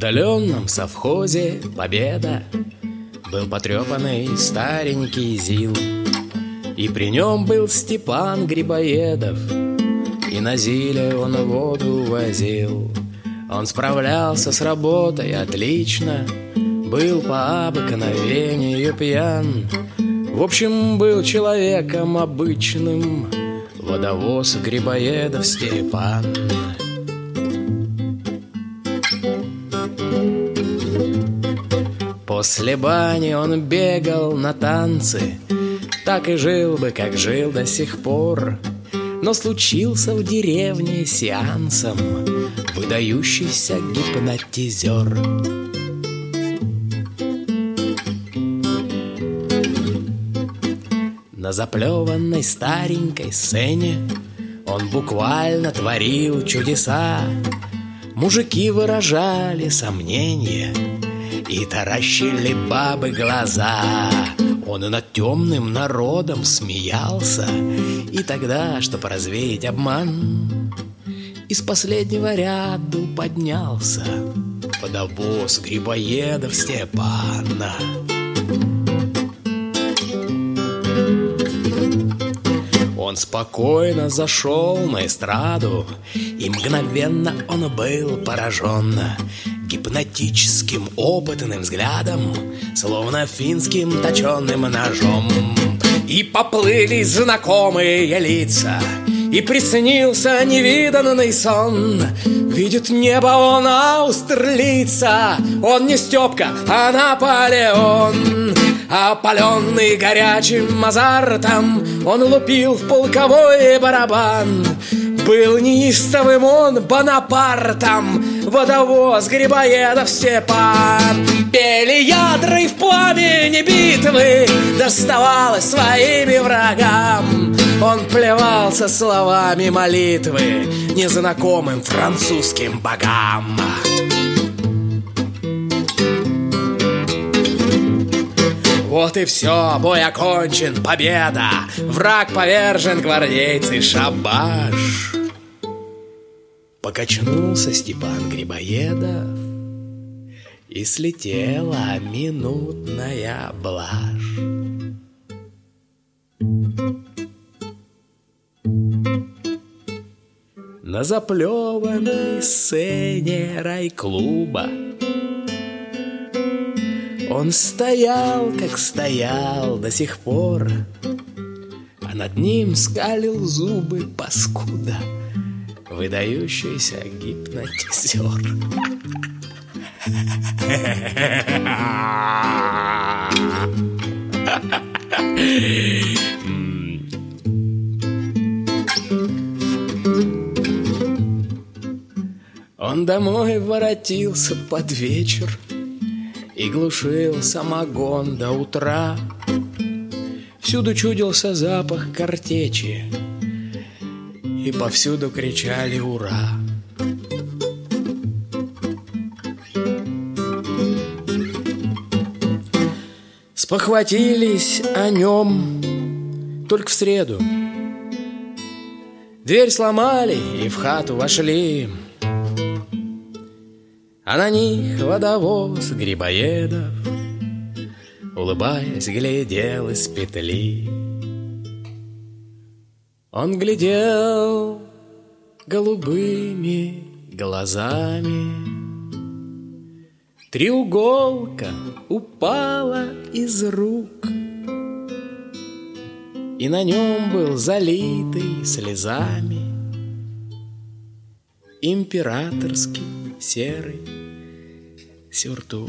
отдаленном совхозе «Победа» был потрепанный старенький ЗИЛ, и при нем был Степан Грибоедов, и на ЗИЛе он воду возил. Он справлялся с работой отлично, был по обыкновению пьян. В общем, был человеком обычным водовоз Грибоедов Степан. После бани он бегал на танцы, так и жил бы, как жил до сих пор. Но случился в деревне сеансом выдающийся гипнотизер. На заплеванной старенькой сцене он буквально творил чудеса. Мужики выражали сомнения и таращили бабы глаза. Он и над темным народом смеялся. И тогда, чтоб развеять обман, из последнего ряду поднялся водовоз Грибоедов Степана. Он спокойно зашел на эстраду, и мгновенно он был поражен гипнотическим опытным взглядом, словно финским точеным ножом. И поплыли знакомые лица, и приснился невиданный сон. Видит небо он Аустерлица, он не Степка, а Наполеон. Опаленный горячим азартом, он лупил в полковой барабан. Был неистовым он Бонапартом, водовоз Грибоедов Степан. Пели ядра и в пламени битвы доставалось своими врагам. Он плевался словами молитвы незнакомым французским богам. Вот и все, бой окончен, победа, враг повержен, гвардейцы, шабаш. Покачнулся Степан Грибоедов, и слетела минутная блажь. На заплеванной сцене райклуба он стоял, как стоял до сих пор, а над ним скалил зубы паскуда, выдающийся гипнотизер. Он домой воротился под вечер и глушил самогон до утра. Всюду чудился запах картечи, и повсюду кричали «Ура!». Спохватились о нем только в среду. Дверь сломали и в хату вошли, а на них водовоз Грибоедов, улыбаясь, глядел из петли. Он глядел голубыми глазами. Треуголка упала из рук, и на нем был залитый слезами императорский серый сюртук.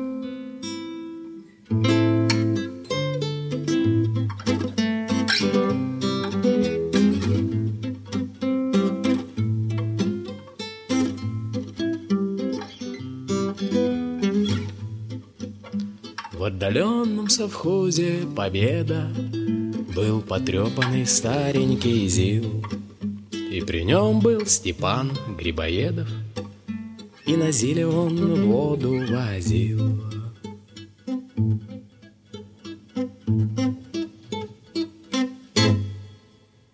В отдаленном совхозе «Победа» был потрепанный старенький ЗИЛ, и при нем был Степан Грибоедов, и на ЗИЛе он воду возил.